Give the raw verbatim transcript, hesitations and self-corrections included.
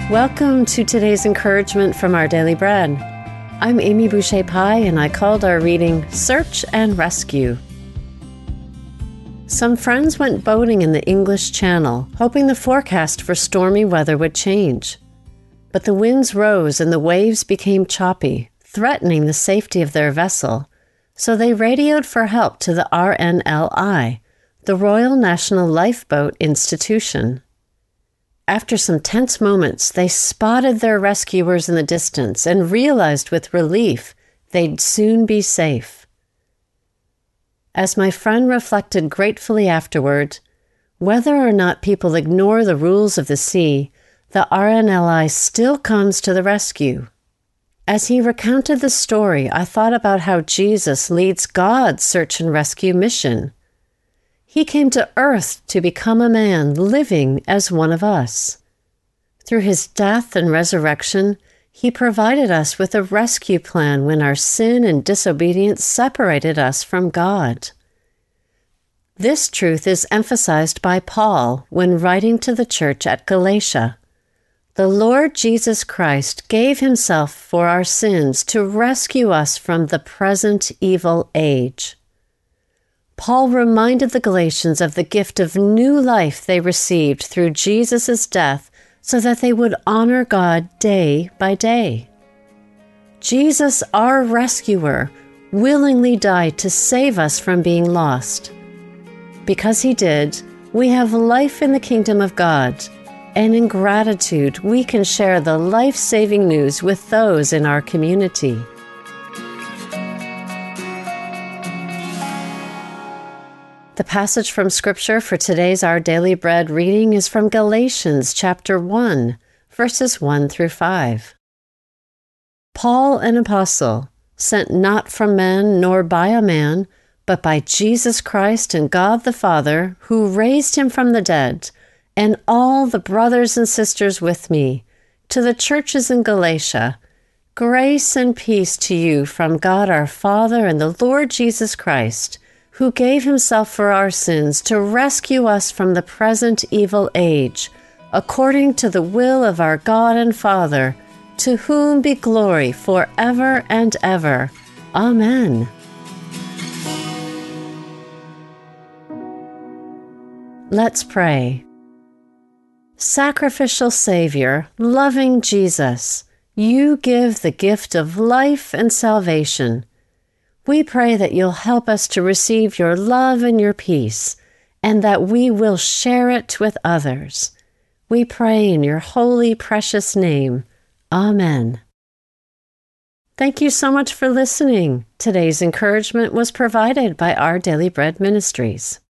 Welcome to today's encouragement from Our Daily Bread. I'm Amy Boucher-Pye, and I called our reading Search and Rescue. Some friends went boating in the English Channel, hoping the forecast for stormy weather would change. But the winds rose and the waves became choppy, threatening the safety of their vessel, so they radioed for help to the R N L I, the Royal National Lifeboat Institution. After some tense moments, they spotted their rescuers in the distance and realized with relief they'd soon be safe. As my friend reflected gratefully afterward, whether or not people ignore the rules of the sea, the R N L I still comes to the rescue. As he recounted the story, I thought about how Jesus leads God's search and rescue mission. He came to earth to become a man living as one of us. Through his death and resurrection, he provided us with a rescue plan when our sin and disobedience separated us from God. This truth is emphasized by Paul when writing to the church at Galatia. The Lord Jesus Christ gave himself for our sins to rescue us from the present evil age. Paul reminded the Galatians of the gift of new life they received through Jesus' death so that they would honor God day by day. Jesus, our rescuer, willingly died to save us from being lost. Because he did, we have life in the kingdom of God, and in gratitude we can share the life-saving news with those in our community. The passage from Scripture for today's Our Daily Bread reading is from Galatians chapter one, verses one through five. Paul, an apostle, sent not from men nor by a man, but by Jesus Christ and God the Father, who raised him from the dead, and all the brothers and sisters with me, to the churches in Galatia, grace and peace to you from God our Father and the Lord Jesus Christ, who gave himself for our sins to rescue us from the present evil age, according to the will of our God and Father, to whom be glory forever and ever. Amen. Let's pray. Sacrificial Savior, loving Jesus, you give the gift of life and salvation. We pray that you'll help us to receive your love and your peace, and that we will share it with others. We pray in your holy, precious name. Amen. Thank you so much for listening. Today's encouragement was provided by Our Daily Bread Ministries.